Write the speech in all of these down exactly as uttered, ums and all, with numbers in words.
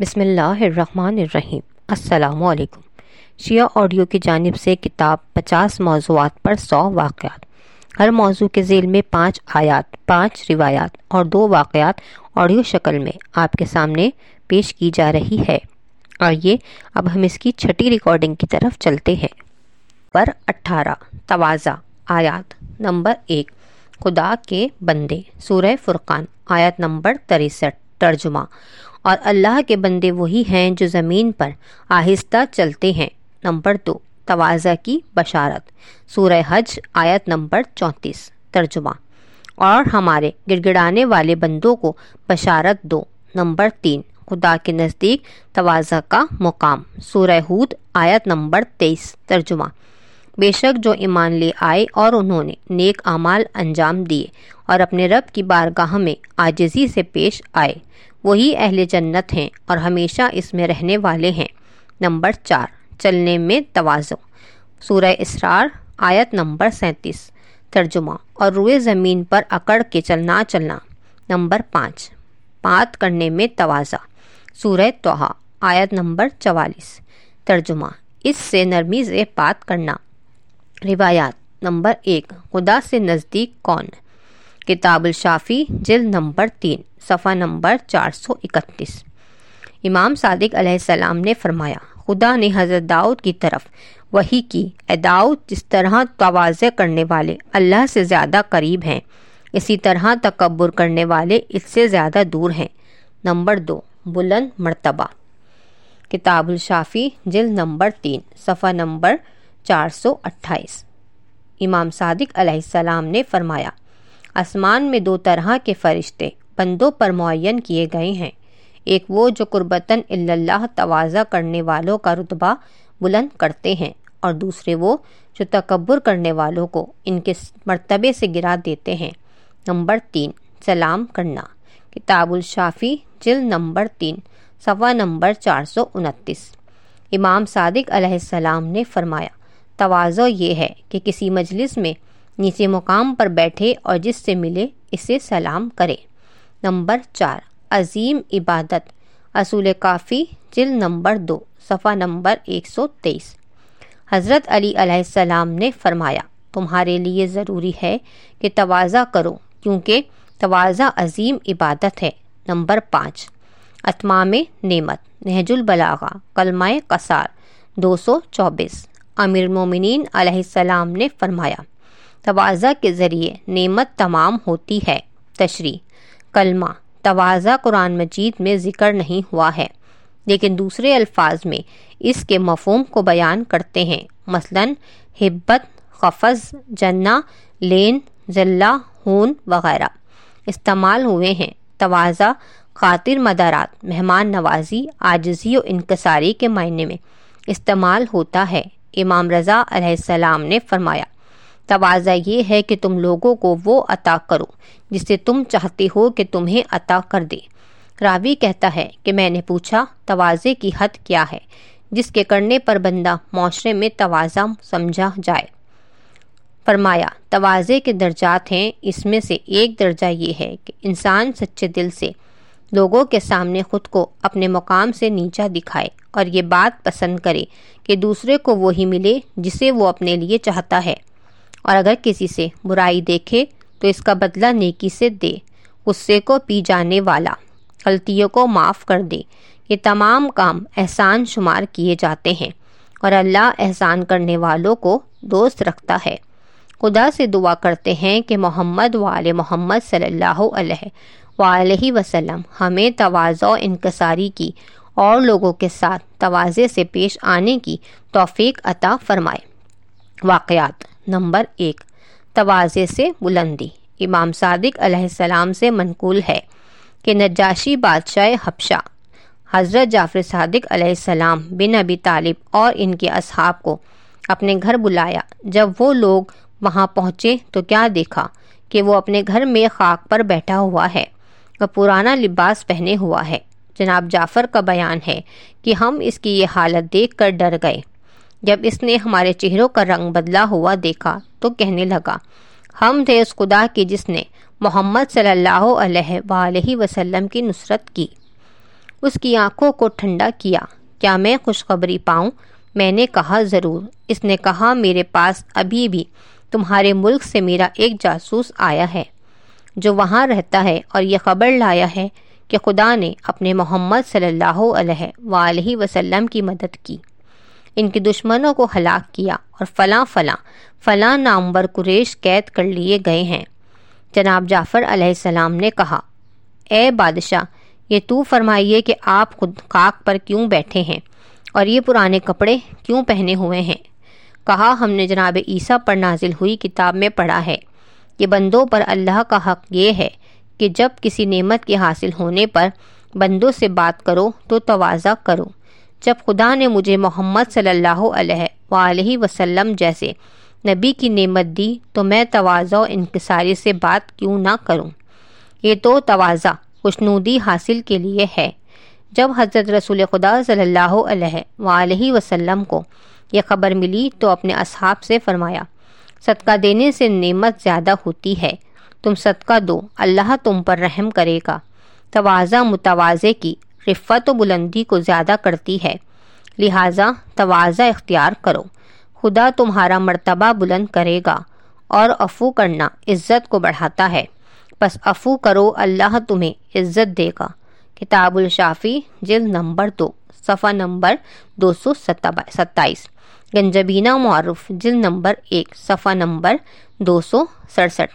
بسم اللہ الرحمن الرحیم۔ السلام علیکم۔ شیعہ آڈیو کی جانب سے کتاب پچاس موضوعات پر سو واقعات، ہر موضوع کے ذیل میں پانچ آیات، پانچ روایات اور دو واقعات آڈیو شکل میں آپ کے سامنے پیش کی جا رہی ہے۔ آئیے اب ہم اس کی چھٹی ریکارڈنگ کی طرف چلتے ہیں۔ پر اٹھارہ تواضع، آیات نمبر ایک، خدا کے بندے، سورہ فرقان، آیت نمبر تریسٹھ، ترجمہ: اور اللہ کے بندے وہی ہیں جو زمین پر آہستہ چلتے ہیں۔ نمبر دو، تواضع کی بشارت، سورہ حج، آیت نمبر چونتیس، ترجمہ: اور ہمارے گڑ گڑانے والے بندوں کو بشارت دو۔ نمبر تین، خدا کے نزدیک تواضع کا مقام، سورہ ہود، آیت نمبر تیئیس، ترجمہ: بے شک جو ایمان لے آئے اور انہوں نے نیک اعمال انجام دیے اور اپنے رب کی بارگاہ میں عاجزی سے پیش آئے، وہی اہل جنت ہیں اور ہمیشہ اس میں رہنے والے ہیں۔ نمبر چار، چلنے میں تواضع، سورہ اسراء، آیت نمبر سینتیس، ترجمہ: اور روئے زمین پر اکڑ کے چلنا چلنا۔ نمبر پانچ، بات کرنے میں تواضع، سورہ طٰہٰ، آیت نمبر چوالیس، ترجمہ: اس سے نرمی سے بات کرنا۔ روایات، نمبر ایک، خدا سے نزدیک کون؟ کتاب الشافی، جلد نمبر تین، صفحہ نمبر چار سو اکتیس۔ امام صادق علیہ السلام نے فرمایا، خدا نے حضرت داؤد کی طرف وحی کی، اے داؤد، جس طرح تواضع کرنے والے اللہ سے زیادہ قریب ہیں، اسی طرح تکبر کرنے والے اس سے زیادہ دور ہیں۔ نمبر دو، بلند مرتبہ، کتاب الشافی، جلد نمبر تین، صفحہ نمبر چار سو اٹھائیس۔ امام صادق علیہ السلام نے فرمایا، آسمان میں دو طرح کے فرشتے بندوں پر معین کیے گئے ہیں، ایک وہ جو قربتاً اللہ تواضع کرنے والوں کا رتبہ بلند کرتے ہیں، اور دوسرے وہ جو تکبر کرنے والوں کو ان کے مرتبے سے گرا دیتے ہیں۔ نمبر تین، سلام کرنا، کتاب الشافی، جلد نمبر تین، صفحہ نمبر چار سو انتیس۔ امام صادق علیہ السلام نے فرمایا، تواضع یہ ہے کہ کسی مجلس میں نیچے مقام پر بیٹھے اور جس سے ملے اسے سلام کرے۔ نمبر چار، عظیم عبادت، اصول کافی، جلد نمبر دو، صفحہ نمبر ایک سو تیئیس۔ حضرت علی علیہ السلام نے فرمایا، تمہارے لیے ضروری ہے کہ تواضع کرو، کیونکہ تواضع عظیم عبادت ہے۔ نمبر پانچ، اتمام نعمت، نہج البلاغہ، کلمہ قصار، دو سو چوبیس۔ امیر المومنین علیہ السلام نے فرمایا، تواضع کے ذریعے نعمت تمام ہوتی ہے۔ تشریح، کلمہ تواضع قرآن مجید میں ذکر نہیں ہوا ہے، لیکن دوسرے الفاظ میں اس کے مفہوم کو بیان کرتے ہیں، مثلاً ہبت، خفض، جنہ، لین، ذلہ، ہون وغیرہ استعمال ہوئے ہیں۔ تواضع خاطر مدارات، مہمان نوازی، عاجزی و انکساری کے معنی میں استعمال ہوتا ہے۔ امام رضا علیہ السلام نے فرمایا، تواضع یہ ہے کہ تم لوگوں کو وہ عطا کرو جسے تم چاہتے ہو کہ تمہیں عطا کر دے۔ راوی کہتا ہے کہ میں نے پوچھا، تواضع کی حد کیا ہے جس کے کرنے پر بندہ معاشرے میں تواضع سمجھا جائے؟ فرمایا، تواضع کے درجات ہیں، اس میں سے ایک درجہ یہ ہے کہ انسان سچے دل سے لوگوں کے سامنے خود کو اپنے مقام سے نیچا دکھائے اور یہ بات پسند کرے کہ دوسرے کو وہی ملے جسے وہ اپنے لیے چاہتا ہے، اور اگر کسی سے برائی دیکھے تو اس کا بدلہ نیکی سے دے، غصے کو پی جانے والا، غلطیوں کو معاف کر دے۔ یہ تمام کام احسان شمار کیے جاتے ہیں، اور اللہ احسان کرنے والوں کو دوست رکھتا ہے۔ خدا سے دعا کرتے ہیں کہ محمد و آل محمد صلی اللہ علیہ وآلہ وسلم ہمیں تواضع و انکساری کی اور لوگوں کے ساتھ تواضع سے پیش آنے کی توفیق عطا فرمائے۔ واقعات، نمبر ایک، تواضع سے بلندی۔ امام صادق علیہ السلام سے منقول ہے کہ نجاشی بادشاہ حبشہ حضرت جعفر صادق علیہ السلام بن ابی طالب اور ان کے اصحاب کو اپنے گھر بلایا۔ جب وہ لوگ وہاں پہنچے تو کیا دیکھا کہ وہ اپنے گھر میں خاک پر بیٹھا ہوا ہے اور پرانا لباس پہنے ہوا ہے۔ جناب جعفر کا بیان ہے کہ ہم اس کی یہ حالت دیکھ کر ڈر گئے۔ جب اس نے ہمارے چہروں کا رنگ بدلا ہوا دیکھا تو کہنے لگا، ہم تھے اس خدا کی جس نے محمد صلی اللہ علیہ وآلہ وسلم کی نصرت کی۔ اس کی آنکھوں کو ٹھنڈا کیا۔ کیا میں خوشخبری پاؤں؟ میں نے کہا ضرور۔ اس نے کہا میرے پاس ابھی بھی تمہارے ملک سے میرا ایک جاسوس آیا ہے جو وہاں رہتا ہے اور یہ خبر لایا ہے کہ خدا نے اپنے محمد صلی اللہ علیہ وآلہ وسلم کی مدد کی، ان کے دشمنوں کو ہلاک کیا اور فلاں فلاں فلاں نامور قریش قید کر لیے گئے ہیں۔ جناب جعفر علیہ السلام نے کہا، اے بادشاہ، یہ تو فرمائیے کہ آپ خود خاک پر کیوں بیٹھے ہیں اور یہ پرانے کپڑے کیوں پہنے ہوئے ہیں؟ کہا، ہم نے جناب عیسیٰ پر نازل ہوئی کتاب میں پڑھا ہے کہ بندوں پر اللہ کا حق یہ ہے کہ جب کسی نعمت کے حاصل ہونے پر بندوں سے بات کرو تو تواضع کرو۔ جب خدا نے مجھے محمد صلی اللہ علیہ وآلہ وسلم جیسے نبی کی نعمت دی تو میں تواضع و انکساری سے بات کیوں نہ کروں؟ یہ تو تواضع خوشنودی حاصل کے لیے ہے۔ جب حضرت رسول خدا صلی اللہ علیہ وآلہ وسلم کو یہ خبر ملی تو اپنے اصحاب سے فرمایا، صدقہ دینے سے نعمت زیادہ ہوتی ہے، تم صدقہ دو، اللہ تم پر رحم کرے گا۔ تواضع متواضع کی رفت و بلندی کو زیادہ کرتی ہے، لہٰذا تواضع اختیار کرو، خدا تمہارا مرتبہ بلند کرے گا، اور عفو کرنا عزت کو بڑھاتا ہے، پس عفو کرو، اللہ تمہیں عزت دے گا۔ کتاب الشافی جلد نمبر دو صفحہ نمبر دو سو ستائیس، گنجبینہ معرف جلد نمبر ایک صفحہ نمبر دو سو سڑسٹھ۔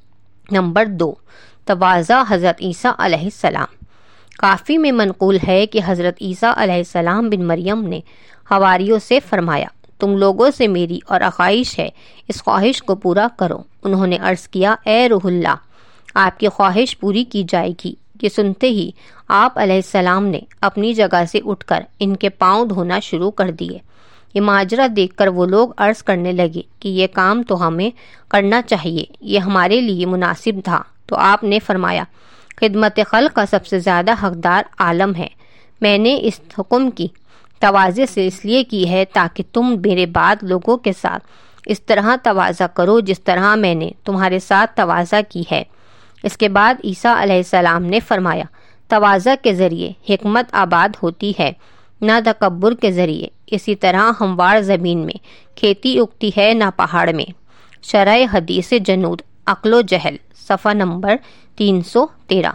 نمبر دو، تواضع حضرت عیسیٰ علیہ السلام۔ کافی میں منقول ہے کہ حضرت عیسیٰ علیہ السلام بن مریم نے حواریوں سے فرمایا، تم لوگوں سے میری اور خواہش ہے، اس خواہش کو پورا کرو۔ انہوں نے عرض کیا، اے روح اللہ، آپ کی خواہش پوری کی جائے گی۔ یہ سنتے ہی آپ علیہ السلام نے اپنی جگہ سے اٹھ کر ان کے پاؤں دھونا شروع کر دیے۔ یہ ماجرا دیکھ کر وہ لوگ عرض کرنے لگے کہ یہ کام تو ہمیں کرنا چاہیے، یہ ہمارے لیے مناسب تھا۔ تو آپ نے فرمایا، خدمت خلق کا سب سے زیادہ حقدار عالم ہے، میں نے اس حکم کی تواضع سے اس لیے کی ہے تاکہ تم میرے بعد لوگوں کے ساتھ اس طرح تواضع کرو جس طرح میں نے تمہارے ساتھ تواضع کی ہے۔ اس کے بعد عیسیٰ علیہ السلام نے فرمایا، تواضع کے ذریعے حکمت آباد ہوتی ہے، نہ تکبر کے ذریعے۔ اسی طرح ہموار زمین میں کھیتی اگتی ہے، نہ پہاڑ میں۔ شرح حدیث جنود عقل و جہل صفحہ نمبر تین سو تیرہ۔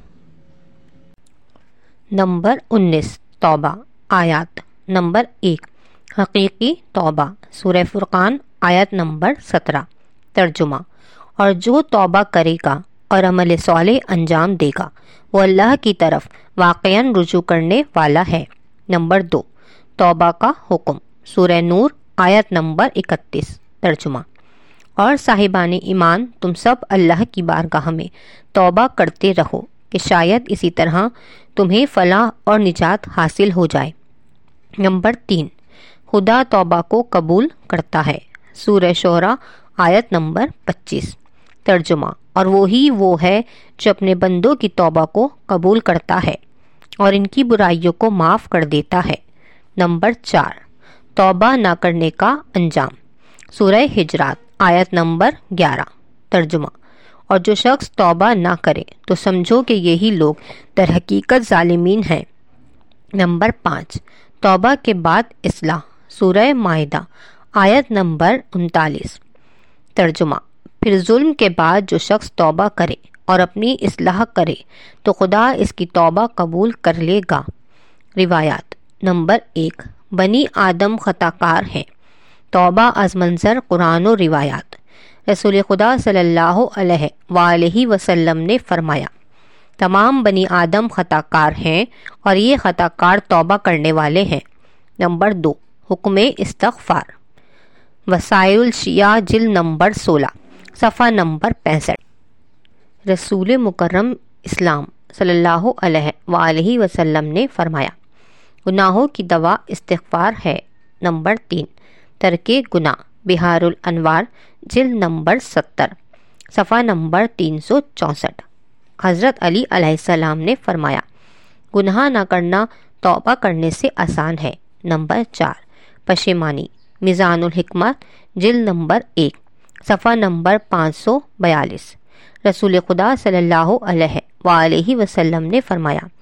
نمبر انیس، توبہ، آیات نمبر ایک، حقیقی توبہ، سورہ فرقان آیت نمبر سترہ۔ ترجمہ، اور جو توبہ کرے گا اور عمل صالح انجام دے گا وہ اللہ کی طرف واقعاً رجوع کرنے والا ہے۔ نمبر دو، توبہ کا حکم، سورہ نور آیت نمبر اکتیس۔ ترجمہ، اور صاحبان ایمان تم سب اللہ کی بارگاہ میں توبہ کرتے رہو کہ شاید اسی طرح تمہیں فلاح اور نجات حاصل ہو جائے۔ نمبر تین، خدا توبہ کو قبول کرتا ہے، سورہ شعراء آیت نمبر پچیس۔ ترجمہ، اور وہی وہ ہے جو اپنے بندوں کی توبہ کو قبول کرتا ہے اور ان کی برائیوں کو معاف کر دیتا ہے۔ نمبر چار، توبہ نہ کرنے کا انجام، سورہ حجرات آیت نمبر گیارہ۔ ترجمہ، اور جو شخص توبہ نہ کرے تو سمجھو کہ یہی لوگ در حقیقت ظالمین ہیں۔ نمبر پانچ، توبہ کے بعد اصلاح، سورہ مائدہ آیت نمبر انتالیس۔ ترجمہ، پھر ظلم کے بعد جو شخص توبہ کرے اور اپنی اصلاح کرے تو خدا اس کی توبہ قبول کر لے گا۔ روایات نمبر ایک، بنی آدم خطا کار ہیں، توبہ از منظر قرآن و روایات۔ رسول خدا صلی اللہ علیہ وآلہ وسلم نے فرمایا، تمام بنی آدم خطا کار ہیں اور یہ خطا کار توبہ کرنے والے ہیں۔ نمبر دو، حکم استغفار، وسائل الشیعہ جلد نمبر سولہ صفحہ نمبر پینسٹھ۔ رسول مکرم اسلام صلی اللہ علیہ وآلہ وسلم نے فرمایا، گناہوں کی دوا استغفار ہے۔ نمبر تین، ترک گناہ، بہار الانوار جلد نمبر ستر صفحہ نمبر تین سو چونسٹھ۔ حضرت علی علیہ السلام نے فرمایا، گناہ نہ کرنا توبہ کرنے سے آسان ہے۔ نمبر چار، پشیمانی، میزان الحکمت جلد نمبر ایک صفحہ نمبر پانچ سو بیالیس۔ رسول خدا صلی اللہ علیہ وآلہ وسلم نے فرمایا،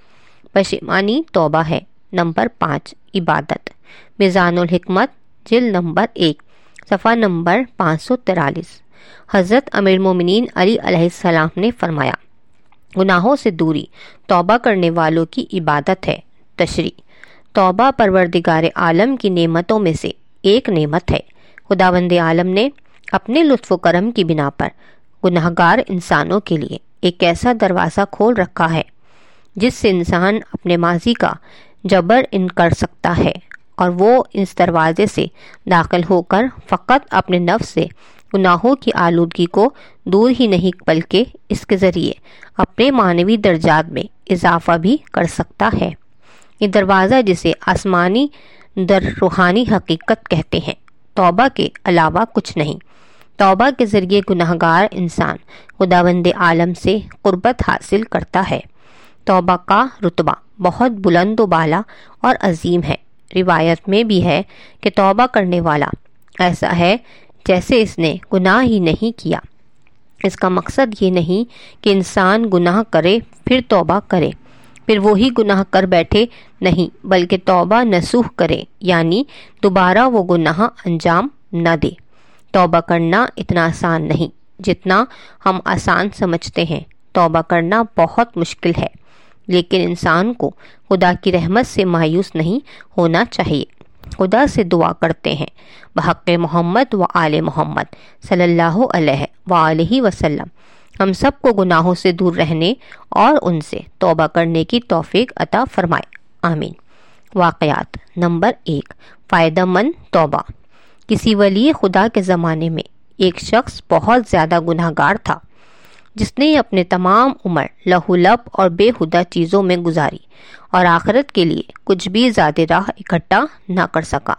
پشیمانی توبہ ہے۔ نمبر پانچ عبادت۔ میزان الحکمت جلد نمبر ایک صفحہ نمبر پانچ سو تیرالیس۔ حضرت امیر المومنین علی علیہ السلام نے فرمایا، گناہوں سے دوری توبہ کرنے والوں کی عبادت ہے۔ تشریح۔ توبہ پروردگار عالم کی نعمتوں میں سے ایک نعمت ہے۔ خداوند عالم نے اپنے لطف و کرم کی بنا پر گناہگار انسانوں کے لیے ایک ایسا دروازہ کھول رکھا ہے جس سے انسان اپنے ماضی کا جبر ان کر سکتا ہے، اور وہ اس دروازے سے داخل ہو کر فقط اپنے نفس سے گناہوں کی آلودگی کو دور ہی نہیں بلکہ اس کے ذریعے اپنے معنوی درجات میں اضافہ بھی کر سکتا ہے۔ یہ دروازہ جسے آسمانی در روحانی حقیقت کہتے ہیں، توبہ کے علاوہ کچھ نہیں۔ توبہ کے ذریعے گناہگار انسان خداوند عالم سے قربت حاصل کرتا ہے۔ توبہ کا رتبہ بہت بلند و بالا اور عظیم ہے۔ روایت میں بھی ہے کہ توبہ کرنے والا ایسا ہے جیسے اس نے گناہ ہی نہیں کیا۔ اس کا مقصد یہ نہیں کہ انسان گناہ کرے پھر توبہ کرے پھر وہی گناہ کر بیٹھے، نہیں، بلکہ توبہ نصوح کرے، یعنی دوبارہ وہ گناہ انجام نہ دے۔ توبہ کرنا اتنا آسان نہیں جتنا ہم آسان سمجھتے ہیں۔ توبہ کرنا بہت مشکل ہے، لیکن انسان کو خدا کی رحمت سے مایوس نہیں ہونا چاہیے۔ خدا سے دعا کرتے ہیں بحق محمد و آل محمد صلی اللہ علیہ وآلہ وسلم ہم سب کو گناہوں سے دور رہنے اور ان سے توبہ کرنے کی توفیق عطا فرمائے، آمین۔ واقعات۔ نمبر ایک فائدہ مند توبہ۔ کسی ولی خدا کے زمانے میں ایک شخص بہت زیادہ گناہ گار تھا جس نے اپنے تمام عمر لہو لب اور بے ہدہ چیزوں میں گزاری اور آخرت کے لیے کچھ بھی زیادہ راہ اکٹھا نہ کر سکا۔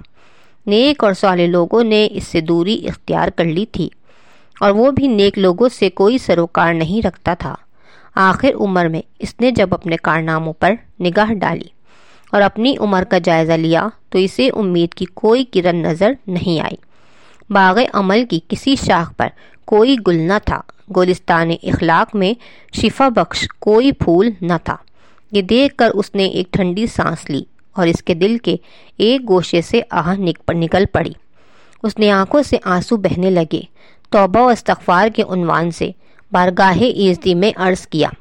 نیک اور صالح لوگوں نے اس سے دوری اختیار کر لی تھی اور وہ بھی نیک لوگوں سے کوئی سروکار نہیں رکھتا تھا۔ آخر عمر میں اس نے جب اپنے کارناموں پر نگاہ ڈالی اور اپنی عمر کا جائزہ لیا تو اسے امید کی کوئی کرن نظر نہیں آئی۔ باغ عمل کی کسی شاخ پر کوئی گل نہ تھا، گلستان اخلاق میں شفا بخش کوئی پھول نہ تھا۔ یہ دیکھ کر اس نے ایک ٹھنڈی سانس لی اور اس کے دل کے ایک گوشے سے آہ نکل پڑی۔ اس نے آنکھوں سے آنسو بہنے لگے۔ توبہ و استغفار کے عنوان سے بارگاہ ایزدی میں عرض کیا،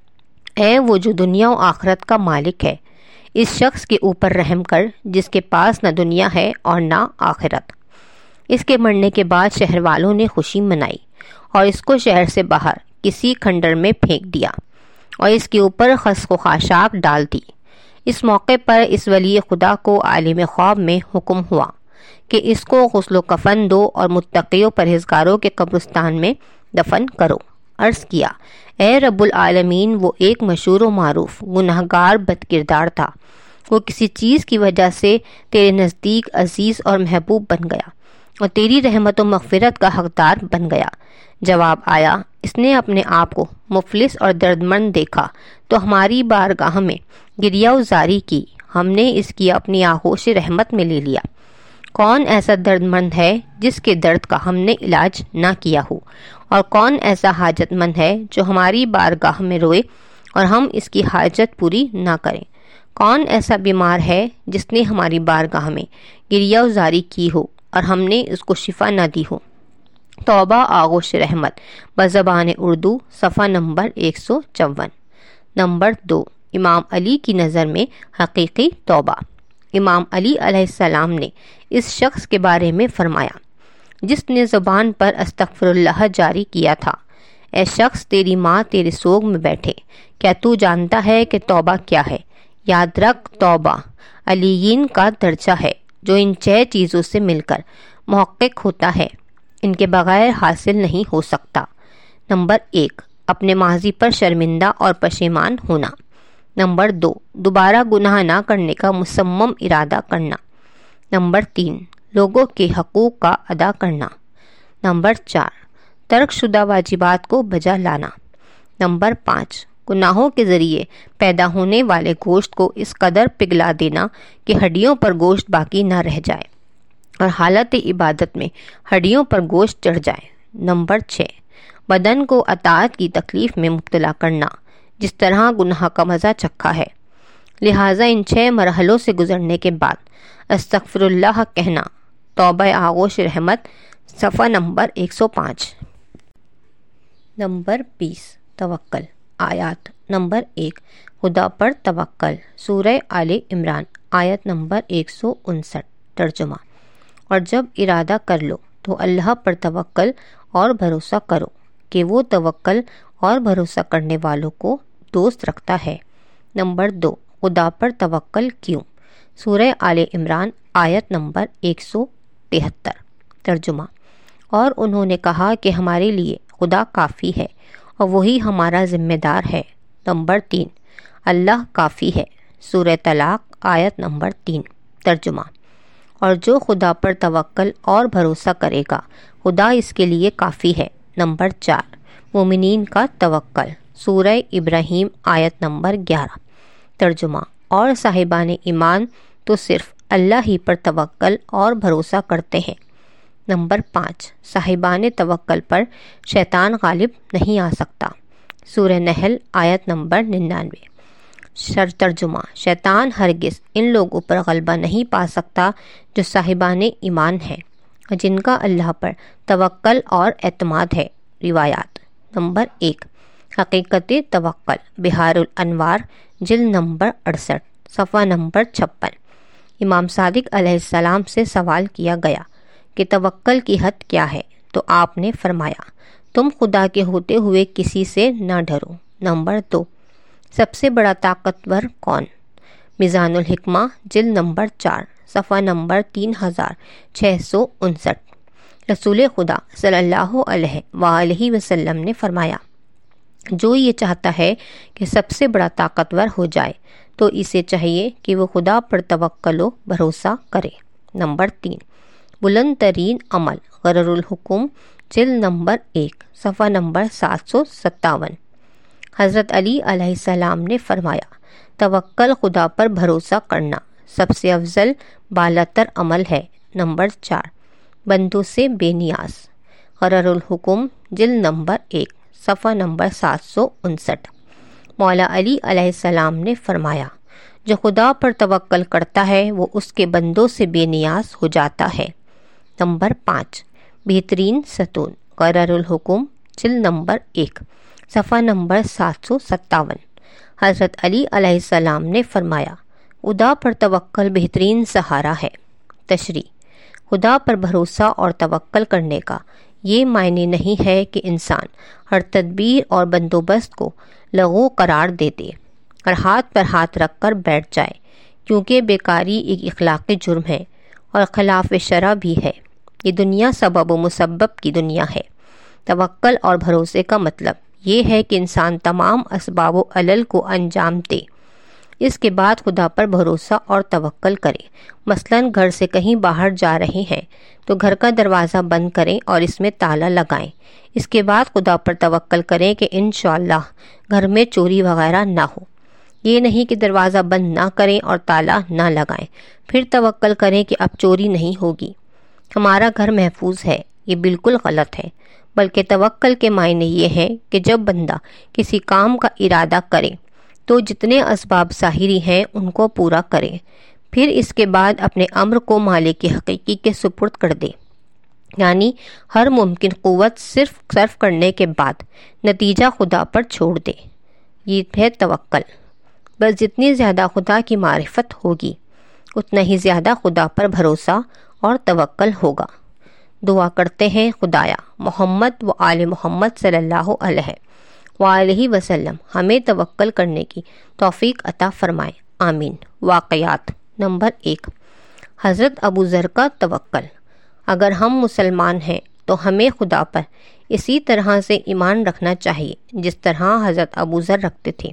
اے وہ جو دنیا و آخرت کا مالک ہے، اس شخص کے اوپر رحم کر جس کے پاس نہ دنیا ہے اور نہ آخرت۔ اس کے مرنے کے بعد شہر والوں نے خوشی منائی اور اس کو شہر سے باہر کسی کھنڈر میں پھینک دیا اور اس کے اوپر خس و خاشاک ڈال دی۔ اس موقع پر اس ولی خدا کو عالم خواب میں حکم ہوا کہ اس کو غسل و کفن دو اور متقی و پرہیزگاروں کے قبرستان میں دفن کرو۔ عرض کیا، اے رب العالمین، وہ ایک مشہور و معروف گناہگار بد کردار تھا، وہ کسی چیز کی وجہ سے تیرے نزدیک عزیز اور محبوب بن گیا اور تیری رحمت و مغفرت کا حقدار بن گیا۔ جواب آیا، اس نے اپنے آپ کو مفلس اور دردمند دیکھا تو ہماری بارگاہ میں گریہ وزاری کی، ہم نے اس کی اپنی آغوش رحمت میں لے لیا۔ کون ایسا درد مند ہے جس کے درد کا ہم نے علاج نہ کیا ہو، اور کون ایسا حاجت مند ہے جو ہماری بارگاہ میں روئے اور ہم اس کی حاجت پوری نہ کریں۔ کون ایسا بیمار ہے جس نے ہماری بارگاہ میں گریہ وزاری کی ہو اور ہم نے اس کو شفا نہ دی ہو۔ توبہ آغوش رحمت بزبان اردو صفحہ نمبر ایک سو چون۔ نمبر دو امام علی کی نظر میں حقیقی توبہ۔ امام علی علیہ السلام نے اس شخص کے بارے میں فرمایا جس نے زبان پر استغفر اللہ جاری کیا تھا، اے شخص، تیری ماں تیرے سوگ میں بیٹھے، کیا تو جانتا ہے کہ توبہ کیا ہے؟ یاد رکھ، توبہ علیین کا درجہ ہے جو ان چھ چیزوں سے مل کر محقق ہوتا ہے، ان کے بغیر حاصل نہیں ہو سکتا۔ نمبر ایک اپنے ماضی پر شرمندہ اور پشیمان ہونا۔ نمبر دو دوبارہ گناہ نہ کرنے کا مصمم ارادہ کرنا۔ نمبر تین لوگوں کے حقوق کا ادا کرنا۔ نمبر چار ترک شدہ واجبات کو بجا لانا۔ نمبر پانچ گناہوں کے ذریعے پیدا ہونے والے گوشت کو اس قدر پگھلا دینا کہ ہڈیوں پر گوشت باقی نہ رہ جائے اور حالت عبادت میں ہڈیوں پر گوشت چڑھ جائے۔ نمبر چھ بدن کو اطاعت کی تکلیف میں مبتلا کرنا جس طرح گناہ کا مزہ چکھا ہے۔ لہٰذا ان چھ مرحلوں سے گزرنے کے بعد استغفر اللہ کہنا۔ توبہ آغوش رحمت، صفحہ نمبر ایک سو پانچ۔ نمبر بیس، توکل۔ آیات نمبر ایک، خدا پر توکل، سورہ آل عمران، آیت نمبر ایک سو انسٹھ۔ ترجمہ: اور جب ارادہ کر لو تو اللہ پر توکل اور بھروسہ کرو کہ وہ توکل اور بھروسہ کرنے والوں کو دوست رکھتا ہے۔ نمبر دو، خدا پر توکل کیوں؟ سورہ آل عمران، آیت نمبر ایک سو تہتر۔ ترجمہ: اور انہوں نے کہا کہ ہمارے لیے خدا کافی ہے اور وہی ہمارا ذمہ دار ہے۔ نمبر تین، اللہ کافی ہے، سورہ طلاق، آیت نمبر تین۔ ترجمہ: اور جو خدا پر توکل اور بھروسہ کرے گا خدا اس کے لیے کافی ہے۔ نمبر چار، مومنین کا توکل، سورہ ابراہیم، آیت نمبر گیارہ۔ ترجمہ: اور صاحبان ایمان تو صرف اللہ ہی پر توکل اور بھروسہ کرتے ہیں۔ نمبر پانچ، صاحبان توکل پر شیطان غالب نہیں آ سکتا، سورہ نحل، آیت نمبر ننانوے۔ شر ترجمہ: شیطان ہرگز ان لوگوں پر غلبہ نہیں پا سکتا جو صاحبان ایمان ہیں، جن کا اللہ پر توکل اور اعتماد ہے۔ روایات نمبر ایک، حقیقت توکل، بحار الانوار، جلد نمبر اڑسٹھ، صفحہ نمبر چھپن۔ امام صادق علیہ السلام سے سوال کیا گیا کہ توکل کی حد کیا ہے، تو آپ نے فرمایا، تم خدا کے ہوتے ہوئے کسی سے نہ ڈرو۔ نمبر دو، سب سے بڑا طاقتور کون؟ میزان الحکمہ، جلد نمبر چار، صفحہ نمبر تین ہزار چھ سو انسٹھ۔ رسول خدا صلی اللہ علیہ وآلہ وسلم نے فرمایا، جو یہ چاہتا ہے کہ سب سے بڑا طاقتور ہو جائے تو اسے چاہیے کہ وہ خدا پر توکل و بھروسہ کرے۔ نمبر تین، بلند ترین عمل، غرر الحکم، جلد نمبر ایک، صفحہ نمبر سات سو ستاون۔ حضرت علی علیہ السلام نے فرمایا، توکل خدا پر بھروسہ کرنا سب سے افضل بالا تر عمل ہے۔ نمبر چار، بندوں سے بے نیاز، غرر الحکم، جلد نمبر ایک، صفحہ نمبر سات سو انسٹھ۔ مولا علی علیہ السلام نے فرمایا، جو خدا پر توکل کرتا ہے وہ اس کے بندوں سے بے نیاز ہو جاتا ہے۔ نمبر پانچ، بہترین ستون، غرر الحکم، جلد نمبر ایک، صفحہ نمبر سات سو ستاون۔ حضرت علی علیہ السلام نے فرمایا، خدا پر توکل بہترین سہارا ہے۔ تشریح: خدا پر بھروسہ اور توکل کرنے کا یہ معنی نہیں ہے کہ انسان ہر تدبیر اور بندوبست کو لغو قرار دے دے اور ہاتھ پر ہاتھ رکھ کر بیٹھ جائے، کیونکہ بیکاری ایک اخلاقی جرم ہے اور خلاف شرع بھی ہے۔ یہ دنیا سبب و مسبب کی دنیا ہے۔ توکل اور بھروسے کا مطلب یہ ہے کہ انسان تمام اسباب و علل کو انجام دے، اس کے بعد خدا پر بھروسہ اور توکل کرے۔ مثلاً گھر سے کہیں باہر جا رہے ہیں تو گھر کا دروازہ بند کریں اور اس میں تالا لگائیں، اس کے بعد خدا پر توکل کریں کہ انشاءاللہ گھر میں چوری وغیرہ نہ ہو۔ یہ نہیں کہ دروازہ بند نہ کریں اور تالا نہ لگائیں پھر توکل کریں کہ اب چوری نہیں ہوگی، ہمارا گھر محفوظ ہے۔ یہ بالکل غلط ہے، بلکہ توکل کے معنی یہ ہے کہ جب بندہ کسی کام کا ارادہ کرے تو جتنے اسباب ظاہری ہیں ان کو پورا کرے، پھر اس کے بعد اپنے امر کو مالک حقیقی کے سپرد کر دے، یعنی ہر ممکن قوت صرف صرف کرنے کے بعد نتیجہ خدا پر چھوڑ دے۔ یہ ہے توکل۔ بس جتنی زیادہ خدا کی معرفت ہوگی اتنا ہی زیادہ خدا پر بھروسہ اور توکل ہوگا۔ دعا کرتے ہیں، خدایا محمد و آل محمد صلی اللہ علیہ وآلہ وسلم ہمیں توکل کرنے کی توفیق عطا فرمائے، آمین۔ واقعات نمبر ایک، حضرت ابو ذر کا توکل۔ اگر ہم مسلمان ہیں تو ہمیں خدا پر اسی طرح سے ایمان رکھنا چاہیے جس طرح حضرت ابو ذر رکھتے تھے۔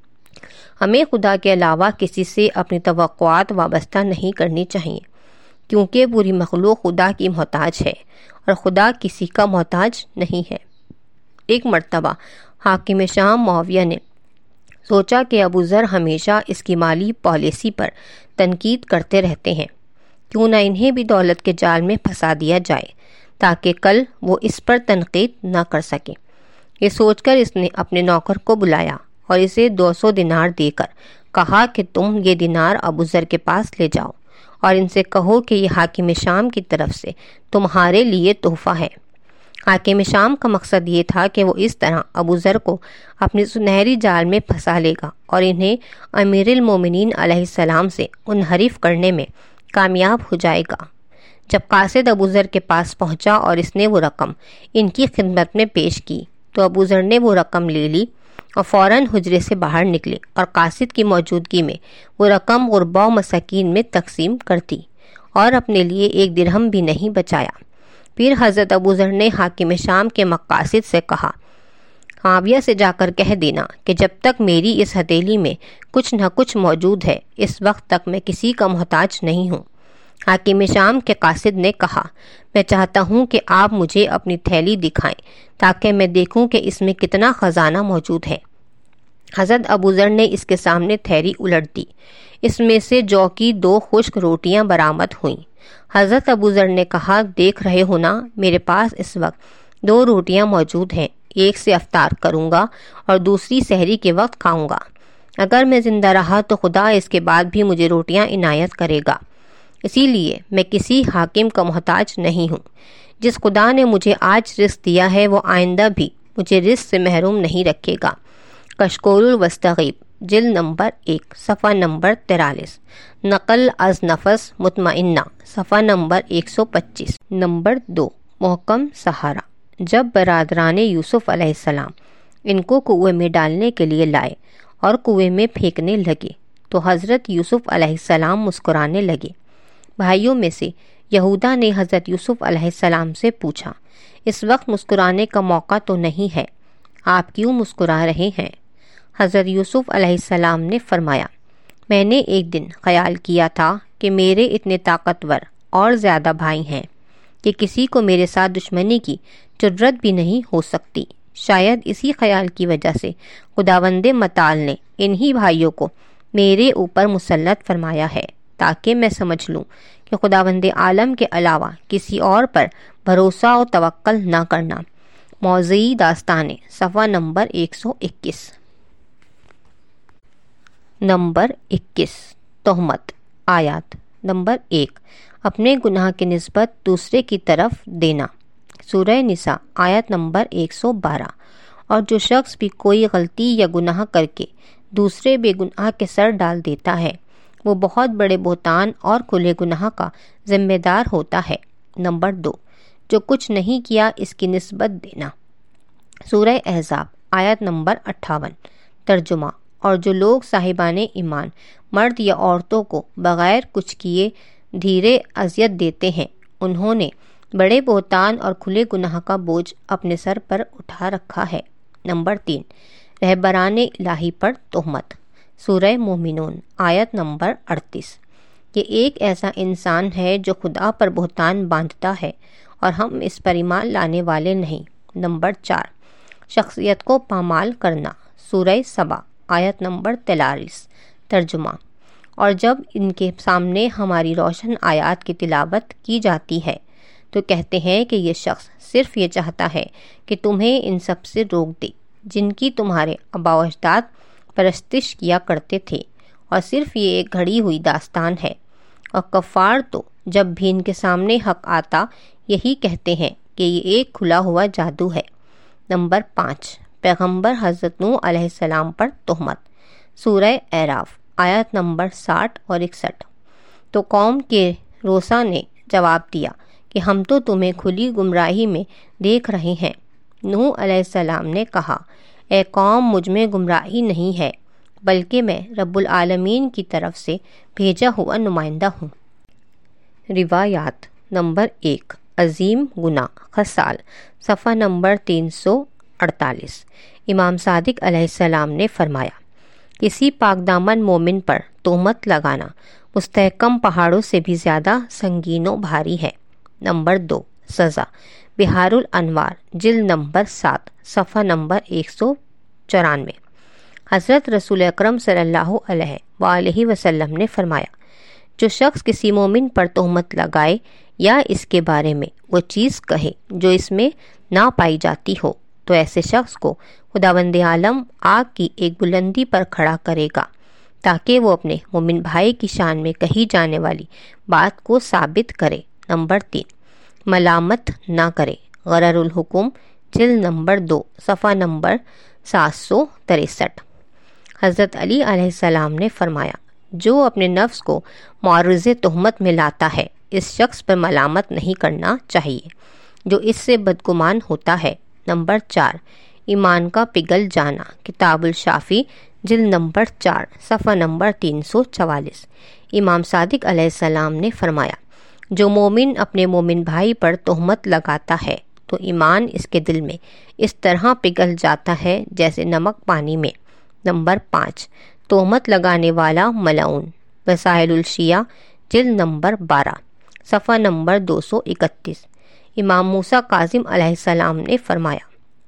ہمیں خدا کے علاوہ کسی سے اپنی توقعات وابستہ نہیں کرنی چاہیے، کیونکہ پوری مخلوق خدا کی محتاج ہے اور خدا کسی کا محتاج نہیں ہے۔ ایک مرتبہ حاکم شام معاویہ نے سوچا کہ ابو ذر ہمیشہ اس کی مالی پالیسی پر تنقید کرتے رہتے ہیں، کیوں نہ انہیں بھی دولت کے جال میں پھنسا دیا جائے تاکہ کل وہ اس پر تنقید نہ کر سکیں۔ یہ سوچ کر اس نے اپنے نوکر کو بلایا اور اسے دو سو دینار دے کر کہا کہ تم یہ دینار ابو ذر کے پاس لے جاؤ اور ان سے کہو کہ یہ حاکم شام کی طرف سے تمہارے لیے تحفہ ہے۔ حاکم شام کا مقصد یہ تھا کہ وہ اس طرح ابو ذر کو اپنی سنہری جال میں پھنسا لے گا اور انہیں امیر المومنین علیہ السلام سے منحرف کرنے میں کامیاب ہو جائے گا۔ جب قاصد ابو ذر کے پاس پہنچا اور اس نے وہ رقم ان کی خدمت میں پیش کی تو ابو ذر نے وہ رقم لے لی اور فوراً حجرے سے باہر نکلے اور قاصد کی موجودگی میں وہ رقم غربا و مساکین میں تقسیم کر دی اور اپنے لیے ایک درہم بھی نہیں بچایا۔ پھر حضرت ابو ذر نے حاکم شام کے مقاصد سے کہا، معاویہ سے جا کر کہہ دینا کہ جب تک میری اس ہتھیلی میں کچھ نہ کچھ موجود ہے اس وقت تک میں کسی کا محتاج نہیں ہوں۔ حاکم شام کے قاصد نے کہا، میں چاہتا ہوں کہ آپ مجھے اپنی تھیلی دکھائیں تاکہ میں دیکھوں کہ اس میں کتنا خزانہ موجود ہے۔ حضرت ابو ذر نے اس کے سامنے تھیلی الٹ دی، اس میں سے جو کی دو خشک روٹیاں برآمد ہوئیں۔ حضرت ابو ذر نے کہا، دیکھ رہے ہو نا، میرے پاس اس وقت دو روٹیاں موجود ہیں، ایک سے افطار کروں گا اور دوسری سحری کے وقت کھاؤں گا۔ اگر میں زندہ رہا تو خدا اس کے بعد بھی مجھے روٹیاں عنایت کرے گا، اسی لیے میں کسی حاکم کا محتاج نہیں ہوں۔ جس خدا نے مجھے آج رزق دیا ہے وہ آئندہ بھی مجھے رزق سے محروم نہیں رکھے گا۔ کشکول الوستغیب جلد نمبر ایک صفحہ نمبر تیرالیس، نقل از نفس مطمئنہ صفحہ نمبر ایک سو پچیس۔ نمبر دو، محکم سہارا۔ جب برادران یوسف علیہ السلام ان کو کنویں میں ڈالنے کے لیے لائے اور کنویں میں پھینکنے لگے تو حضرت یوسف علیہ السلام مسکرانے لگے۔ بھائیوں میں سے یہودا نے حضرت یوسف علیہ السلام سے پوچھا، اس وقت مسکرانے کا موقع تو نہیں ہے، آپ کیوں مسکرا رہے ہیں؟ حضرت یوسف علیہ السلام نے فرمایا، میں نے ایک دن خیال کیا تھا کہ میرے اتنے طاقتور اور زیادہ بھائی ہیں کہ کسی کو میرے ساتھ دشمنی کی جرت بھی نہیں ہو سکتی۔ شاید اسی خیال کی وجہ سے خداوند متعال نے انہی بھائیوں کو میرے اوپر مسلط فرمایا ہے تاکہ میں سمجھ لوں کہ خداوند عالم کے علاوہ کسی اور پر بھروسہ و توکل نہ کرنا۔ موضعی داستانیں صفحہ نمبر ایک سو اکیس۔ نمبر اکیس، تہمت۔ آیات نمبر ایک، اپنے گناہ کی نسبت دوسرے کی طرف دینا۔ سورہ نساء آیت نمبر ایک سو بارہ۔ اور جو شخص بھی کوئی غلطی یا گناہ کر کے دوسرے بے گناہ کے سر ڈال دیتا ہے وہ بہت بڑے بہتان اور کھلے گناہ کا ذمہ دار ہوتا ہے۔ نمبر دو، جو کچھ نہیں کیا اس کی نسبت دینا۔ سورہ احزاب آیت نمبر اٹھاون۔ ترجمہ، اور جو لوگ صاحبان ایمان مرد یا عورتوں کو بغیر کچھ کیے دھیرے اذیت دیتے ہیں انہوں نے بڑے بہتان اور کھلے گناہ کا بوجھ اپنے سر پر اٹھا رکھا ہے۔ نمبر تین، رہبران الہی پر تہمت۔ سورہ مومنون آیت نمبر اڑتیس۔ یہ ایک ایسا انسان ہے جو خدا پر بہتان باندھتا ہے اور ہم اس پر ایمان لانے والے نہیں۔ نمبر چار، شخصیت کو پامال کرنا۔ سورہ سبا آیت نمبر تیتالیس۔ ترجمہ، اور جب ان کے سامنے ہماری روشن آیات کی تلاوت کی جاتی ہے تو کہتے ہیں کہ یہ شخص صرف یہ چاہتا ہے کہ تمہیں ان سب سے روک دے جن کی تمہارے آباء و اجداد پرستش کیا کرتے تھے، اور صرف یہ ایک گھڑی ہوئی داستان ہے۔ اور کفار تو جب بھی ان کے سامنے حق آتا یہی کہتے ہیں کہ یہ ایک کھلا ہوا جادو ہے۔ نمبر پانچ، پیغمبر حضرت نوح علیہ السلام پر تہمت۔ سورہ اعراف آیت نمبر ساٹھ اور اکسٹھ۔ تو قوم کے روسا نے جواب دیا کہ ہم تو تمہیں کھلی گمراہی میں دیکھ رہے ہیں۔ نوح علیہ السلام نے کہا، اے قوم، مجھ میں گمراہی نہیں ہے بلکہ میں رب العالمین کی طرف سے بھیجا ہوا نمائندہ ہوں۔ روایات نمبر ایک، عظیم گناہ خصال صفحہ نمبر تین سو اڑتالیس۔ امام صادق علیہ السلام نے فرمایا، کسی پاک دامن مومن پر تہمت لگانا مستحکم پہاڑوں سے بھی زیادہ سنگین و بھاری ہے۔ نمبر دو، سزا۔ بہار الانوار جلد نمبر سات صفحہ نمبر ایک سو چورانوے۔ حضرت رسول اکرم صلی اللہ علیہ وآلہ وسلم نے فرمایا، جو شخص کسی مومن پر تہمت لگائے یا اس کے بارے میں وہ چیز کہے جو اس میں نہ پائی جاتی ہو تو ایسے شخص کو خداوند عالم آگ کی ایک بلندی پر کھڑا کرے گا، تاکہ وہ اپنے مومن بھائی کی شان میں کہی جانے والی بات کو ثابت کرے۔ نمبر تین، ملامت نہ کرے۔ غرر الحکم جلد نمبر دو صفحہ نمبر سات سو تریسٹھ۔ حضرت علی علیہ السلام نے فرمایا، جو اپنے نفس کو معرض تہمت میں لاتا ہے اس شخص پر ملامت نہیں کرنا چاہیے جو اس سے بدگمان ہوتا ہے۔ نمبر چار، ایمان کا پگھل جانا۔ کتاب الشافی جلد نمبر چار صفحہ نمبر تین سو چوالیس۔ امام صادق علیہ السلام نے فرمایا، جو مومن اپنے مومن بھائی پر تہمت لگاتا ہے تو ایمان اس کے دل میں اس طرح پگھل جاتا ہے جیسے نمک پانی میں۔ نمبر پانچ، تہمت لگانے والا ملعون۔ وسائل الشیعہ جلد نمبر بارہ صفحہ نمبر دو سو اکتیس۔ امام موسیٰ کاظم علیہ السلام نے فرمایا،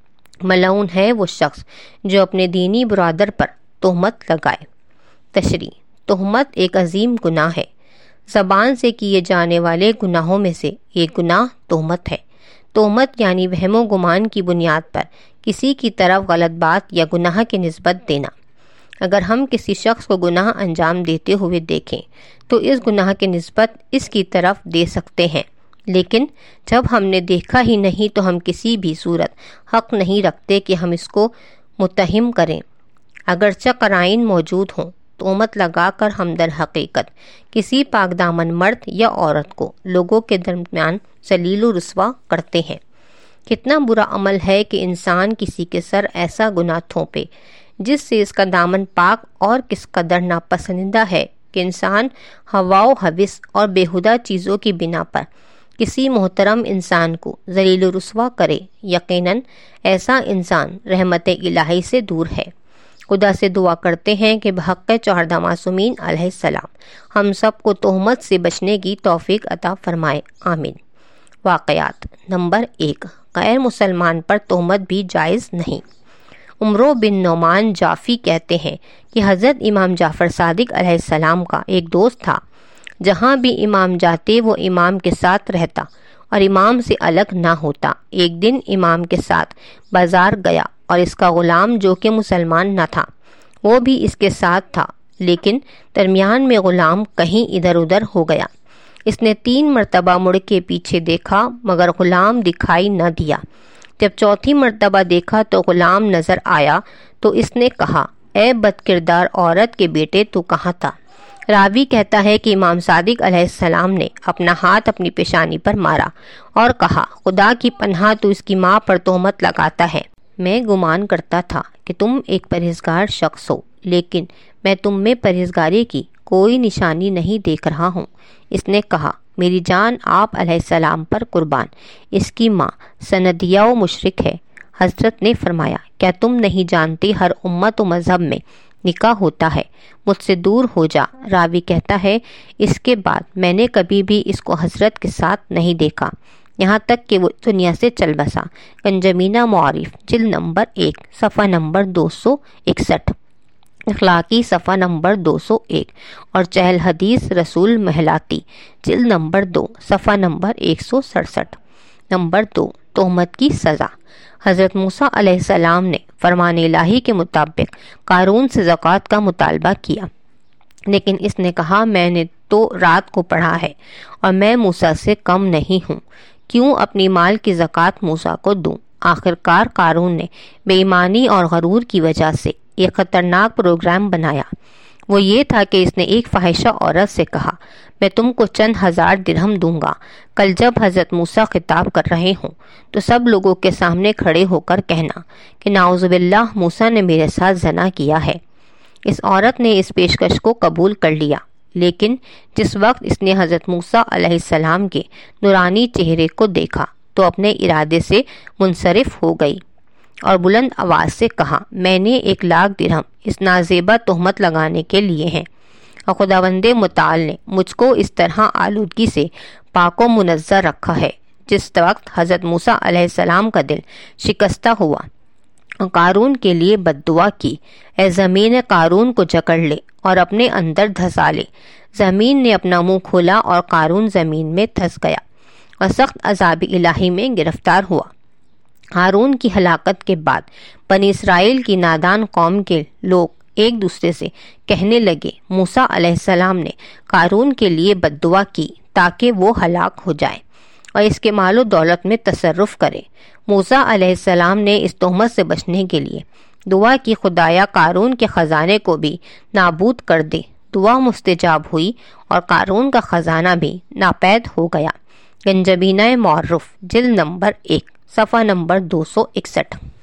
ملعون ہے وہ شخص جو اپنے دینی برادر پر تہمت لگائے۔ تشریح، تہمت ایک عظیم گناہ ہے۔ زبان سے کیے جانے والے گناہوں میں سے ایک گناہ تہمت ہے۔ تہمت یعنی وہم و گمان کی بنیاد پر کسی کی طرف غلط بات یا گناہ کی نسبت دینا۔ اگر ہم کسی شخص کو گناہ انجام دیتے ہوئے دیکھیں تو اس گناہ کی نسبت اس کی طرف دے سکتے ہیں، لیکن جب ہم نے دیکھا ہی نہیں تو ہم کسی بھی صورت حق نہیں رکھتے کہ ہم اس کو متہم کریں، اگرچہ قرائن موجود ہوں۔ تہمت لگا کر ہم در حقیقت کسی پاک دامن مرد یا عورت کو لوگوں کے درمیان ذلیل و رسوا کرتے ہیں۔ کتنا برا عمل ہے کہ انسان کسی کے سر ایسا گناہ تھوپے جس سے اس کا دامن پاک، اور کس قدر ناپسندیدہ ہے کہ انسان ہوا و ہوس اور بیہودہ چیزوں کی بنا پر کسی محترم انسان کو ذلیل و رسوا کرے۔ یقیناً ایسا انسان رحمت الہی سے دور ہے۔ خدا سے دعا کرتے ہیں کہ بحق چہاردہ معصومین علیہ السلام ہم سب کو تہمت سے بچنے کی توفیق عطا فرمائے، آمین۔ واقعات۔ نمبر ایک، غیر مسلمان پر تہمت بھی جائز نہیں۔ عمرو بن نعمان جعفی کہتے ہیں کہ حضرت امام جعفر صادق علیہ السلام کا ایک دوست تھا، جہاں بھی امام جاتے وہ امام کے ساتھ رہتا اور امام سے الگ نہ ہوتا۔ ایک دن امام کے ساتھ بازار گیا اور اس کا غلام جو کہ مسلمان نہ تھا وہ بھی اس کے ساتھ تھا، لیکن درمیان میں غلام کہیں ادھر ادھر ہو گیا۔ اس نے تین مرتبہ مڑ کے پیچھے دیکھا مگر غلام دکھائی نہ دیا۔ جب چوتھی مرتبہ دیکھا تو غلام نظر آیا تو اس نے کہا، اے بد کردار عورت کے بیٹے، تو کہاں تھا؟ راوی کہتا ہے کہ امام صادق علیہ السلام نے اپنا ہاتھ اپنی پیشانی پر مارا اور کہا، خدا کی پناہ، تو اس کی ماں پر تہمت لگاتا ہے۔ میں گمان کرتا تھا کہ تم ایک پرہیزگار شخص ہو، لیکن میں تم میں پرہیزگاری کی کوئی نشانی نہیں دیکھ رہا ہوں۔ اس نے کہا، میری جان آپ علیہ السلام پر قربان، اس کی ماں سندیہ و مشرک ہے۔ حضرت نے فرمایا، کیا تم نہیں جانتے ہر امت و مذہب میں نکاح ہوتا ہے؟ مجھ سے دور ہو جا۔ راوی کہتا ہے، اس کے بعد میں نے کبھی بھی اس کو حضرت کے ساتھ نہیں دیکھا، یہاں تک کہ وہ دنیا سے چل بسا۔ کنجمینہ معارف جلد نمبر ایک صفحہ نمبر دو سو اکسٹھ، اخلاقی صفحہ نمبر دو سو ایک، اور چہل حدیث رسول محلاتی جلد نمبر دو صفحہ نمبر ایک سو سڑسٹھ۔ نمبر دو، تہمت کی سزا۔ حضرت موسیٰ علیہ السلام نے فرمان الہی کے مطابق قارون سے زکوٰۃ کا مطالبہ کیا، لیکن اس نے کہا، میں نے تو رات کو پڑھا ہے اور میں موسیٰ سے کم نہیں ہوں، کیوں اپنی مال کی زکوٰۃ موسیٰ کو دوں؟ آخرکار قارون نے بے ایمانی اور غرور کی وجہ سے ایک خطرناک پروگرام بنایا۔ وہ یہ تھا کہ اس نے ایک فاحشہ عورت سے کہا، میں تم کو چند ہزار درہم دوں گا، کل جب حضرت موسیٰ خطاب کر رہے ہوں تو سب لوگوں کے سامنے کھڑے ہو کر کہنا کہ نعوذ باللہ موسیٰ نے میرے ساتھ زنا کیا ہے۔ اس عورت نے اس پیشکش کو قبول کر لیا، لیکن جس وقت اس نے حضرت موسیٰ علیہ السلام کے نورانی چہرے کو دیکھا تو اپنے ارادے سے منصرف ہو گئی اور بلند آواز سے کہا، میں نے ایک لاکھ درہم اس نازیبہ تہمت لگانے کے لیے ہیں، اور خداوند متعال نے مجھ کو اس طرح آلودگی سے پاک و منزہ رکھا ہے۔ جس وقت حضرت موسیٰ علیہ السلام کا دل شکستہ ہوا اور قارون کے لیے بد دعا کی، اے زمین قارون کو جکڑ لے اور اپنے اندر دھسا لے۔ زمین نے اپنا منہ کھولا اور قارون زمین میں دھس گیا اور سخت عذاب الہی میں گرفتار ہوا۔ ہارون کی ہلاکت کے بعد بنی اسرائیل کی نادان قوم کے لوگ ایک دوسرے سے کہنے لگے، موسیٰ علیہ السلام نے قارون کے لیے بد دعا کی تاکہ وہ ہلاک ہو جائے اور اس کے مال و دولت میں تصرف کرے۔ موسیٰ علیہ السلام نے اس تہمت سے بچنے کے لیے دعا کی، خدایا قارون کے خزانے کو بھی نابود کر دے۔ دعا مستجاب ہوئی اور قارون کا خزانہ بھی ناپید ہو گیا۔ گنجبینہ معرف، جلد نمبر ایک، صفحہ نمبر دو سو اکسٹھ۔